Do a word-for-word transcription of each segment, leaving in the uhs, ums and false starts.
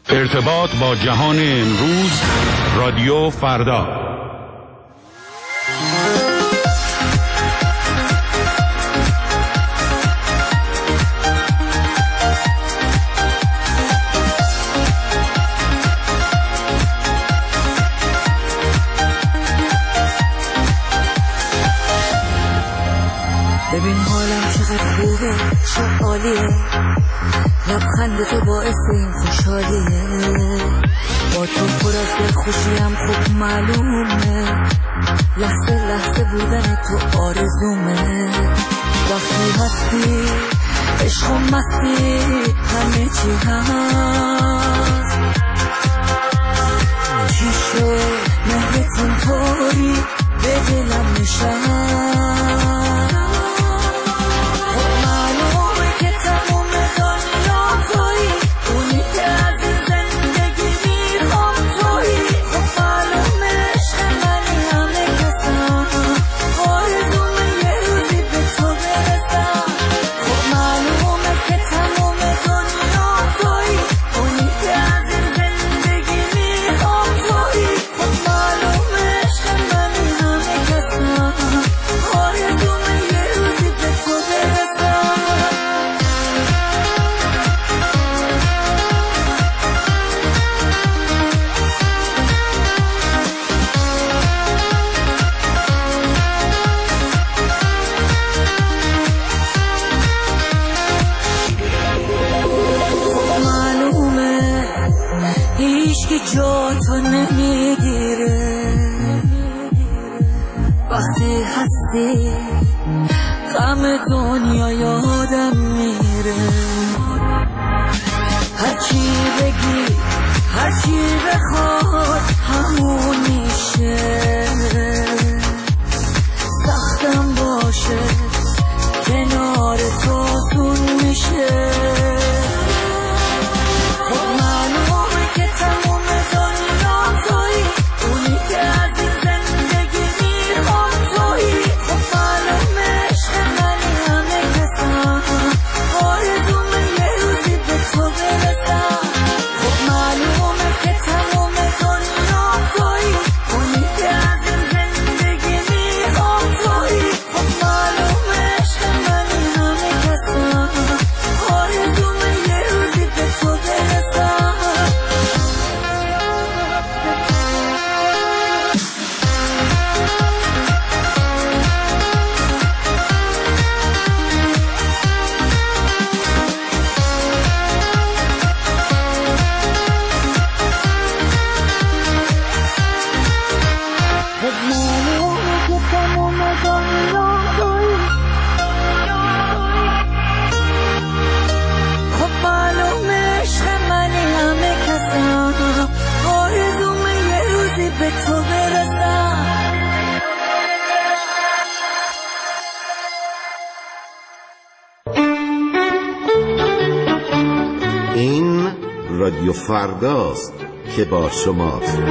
ارتباط با جهان امروز، رادیو فردا. ببین حالم چقدر خوبه، چه عالیه، لبخند تو باعث این خوشحالیه، با تو پر از دلخوشیم خوب معلومه، لحظه لحظه بودن تو آرزومه، وقتی هستی عشق و مستی همه چی هست، چی شد مهرتون طوری به دلم نشست، جا تو نمیگیره، وقتی هستی غم دنیا یادم میره، هرچی بگی هرچی بخواد همون میشه، سختم باشه کنار تو سون میشه، این رادیو فرداست که با شماست.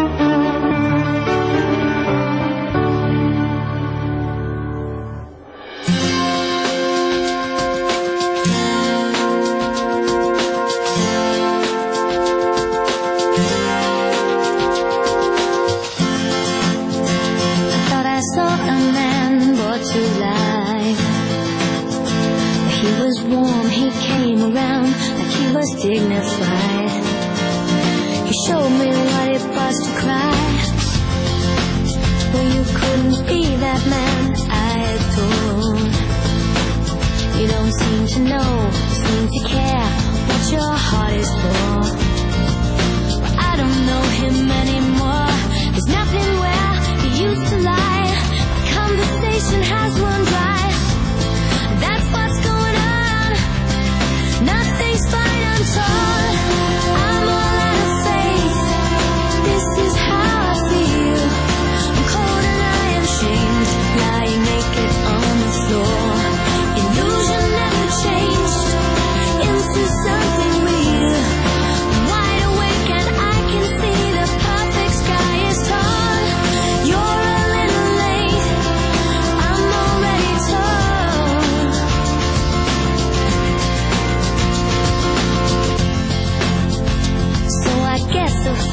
Dignified, he showed me what it was to cry, but you couldn't be that man I adored. You don't seem to know, seem to care what your heart is for, but I don't know him anymore. There's nothing where he used to lie. My conversation has run dry. That's what's going on. Nothing's fine, I'm told. I'm all out of faith. This is how I feel. I'm cold and I am shamed, lying naked on the floor. Illusion never changed into something real.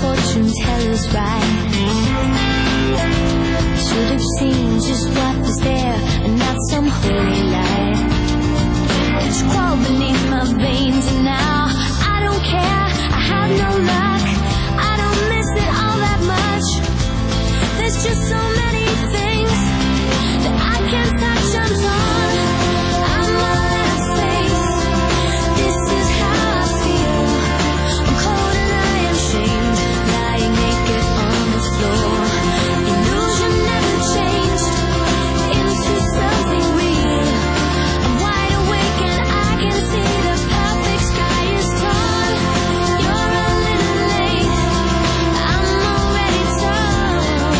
fortune teller's right. Should have seen just what was there and not some holy light. It's crawled beneath my veins and now I don't care. I have no luck. I don't miss it all that much. There's just so many things that I can't touch. I'm torn. I'm all out of space. This is how I feel. I'm cold and I am shamed, lying naked on the floor. Illusion never changed into something real. I'm wide awake and I can see the perfect sky is torn. You're a little late. I'm already torn.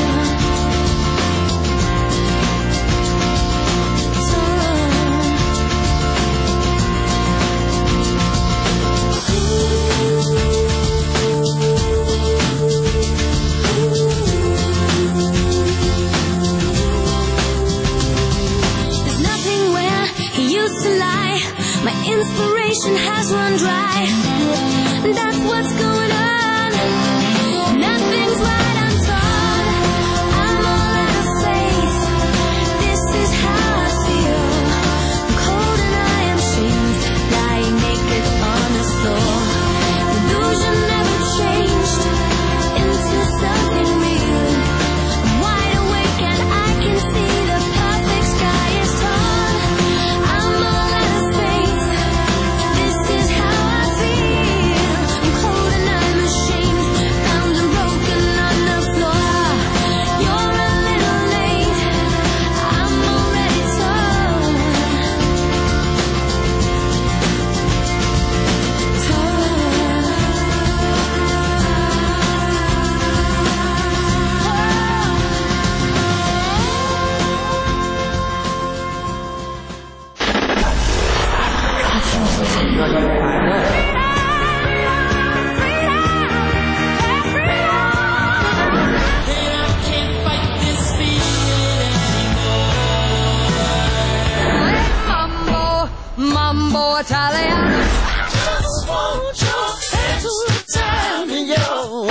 There's nothing where he used to lie. My inspiration has run dry. That's what's going on. Nothing's right, I'm torn. I'm all out of space. This is how I feel. I'm cold and I am shamed, lying naked on the floor. Illusion never changed into something real. I'm wide awake and I can see the perfect sky is torn. I'm all out of space. This is how I feel. I'm cold and I'm ashamed, bound and broken on the floor. You're a little late. I'm already torn. Mambo, mambo Italiano. Just want your hands to tell me yo.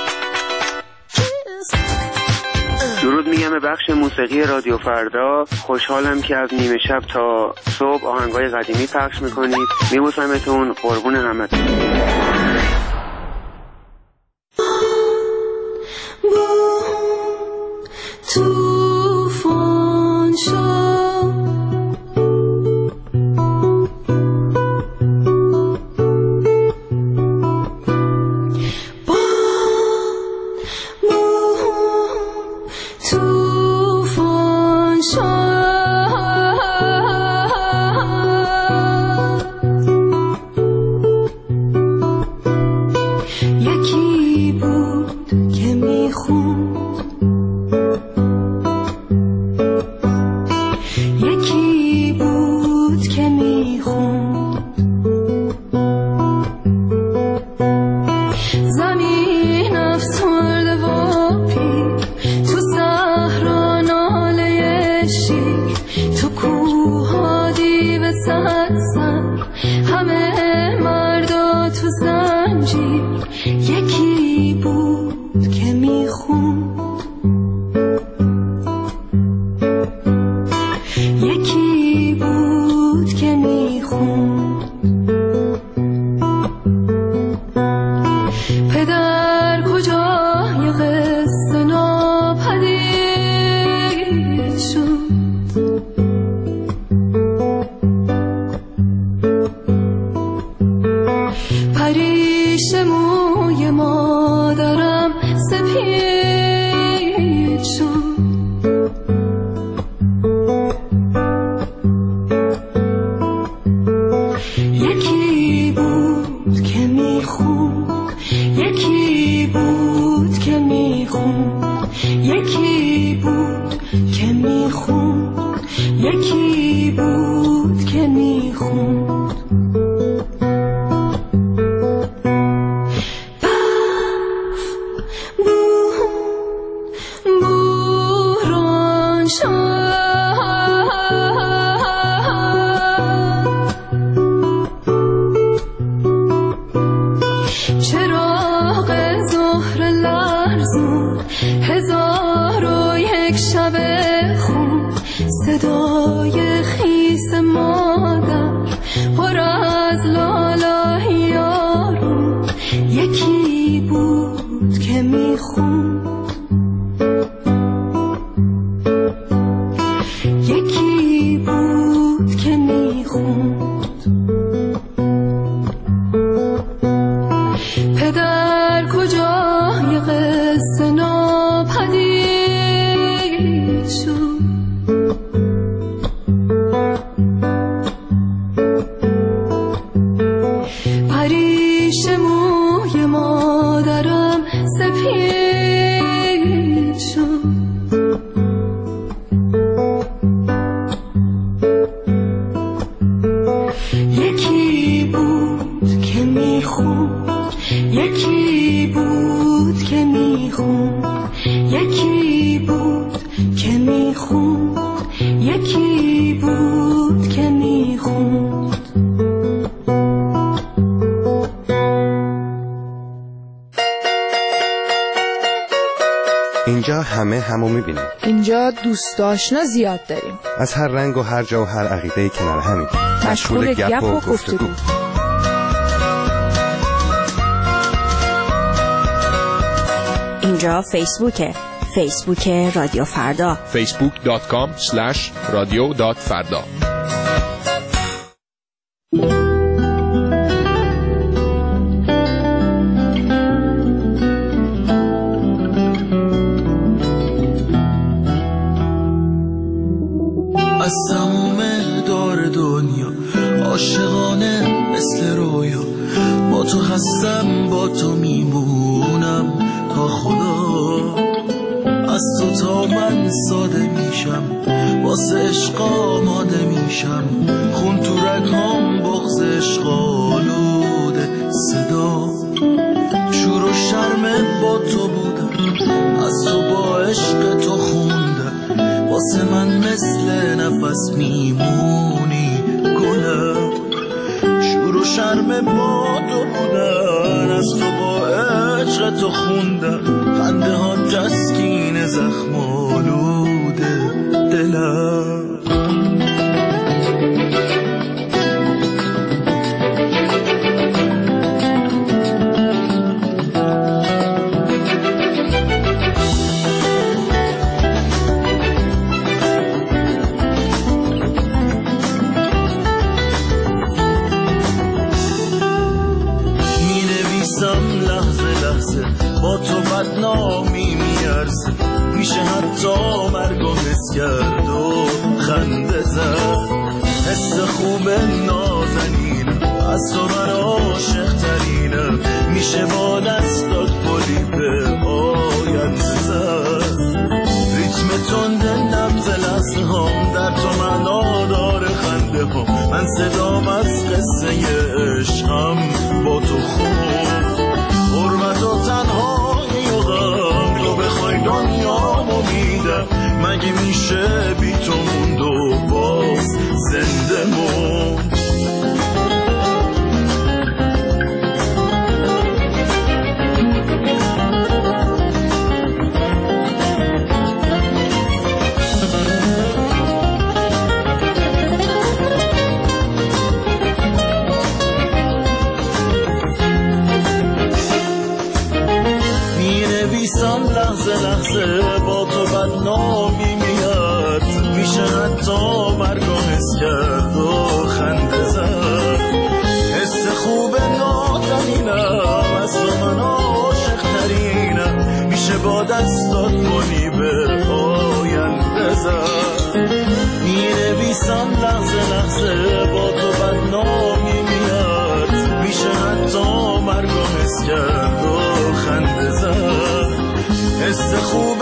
درود میگم به بخش موسیقی رادیو فردا. خوشحالم که از نیمه شب تا صبح آهنگای قدیمی پخش میکنید. میبوسمتون، قربون همتون. توفان شد با توفان شد یکی بود که میخوند یکی بود که میخوند زمین افسرده و پیر تو صحرا ناله شیر تو کوها دیو سرسر همه مردا تو زنجیر یکی بود که میخوند یکی بود که میخوند پدر کجای قصه ناپدید شد پریش موی مادرم سپید شد یکی بود که میخوند یکی بود که میخوند یکی بود که میخوند یکی بود که میخوند برف بود بوران شد چراغ زهره هزار و یک شب خون، صدای خیس مادر پر از لاله یارون. یکی بود که میخوند، یکی بود که میخوند. پدر کجای قصه ناپدید شد، پریش موی مادرم سپید شد. یکی بود که میخوند، یکی بود که میخوند، یکی بود که میخوند، یکی بود که میخوند. اینجا همه همو میبینیم. اینجا دوست آشنا زیاد داریم، از هر رنگ و هر جا و هر عقیده کنار همین، مشغول گپ و گفتگو. اینجا فیسبوکه، فیسبوک رادیو فردا، فیسبوک دات کام اسلش رادیو دات فردا. از تموم دار دنیا عاشقانه مثل رویا، با تو هستم با تو میمونم تا خدا. از تو تا من ساده میشم، واسه عشق آماده میشم، خون تو رگام بغض عشق آلوده صدا. شور و شرم با تو بودم، از تو با عشق تو خوندم، واسه من مثل نفس میمونی گلم. شور و شرم با تو بودن، از تو با عشق تو خوندم، خنده ها تسکین زخم آلوده دلم. با تو بدنامی میارزه، میشه حتی مرگو حس کرد و خنده زد. حس خوب نازنینم، از تو من عاشق ترینم، میشه با دستات گلی به آینده زد. ریتم تند نبض لحظه هم در تو معنا داره خنده هم، من صدام از قصه عشقم با تو خوب. حرمت و تنهایی و غم رو بخوای دنیامو میدم، مگه میشه بی تو موند و باز زنده موند. لحظه لحظه با تو بدنامی میاد، میشه حتی مرگو حس کرد و خنده زد. حس خوب نازنینم، از تو من عاشق ترینم، میشه با دستات گلی به آینده زد. مینویسم لحظه لحظه با تو بدنامی میاد، میشه حتی مرگو حس کرد و خنده زد. حس خوب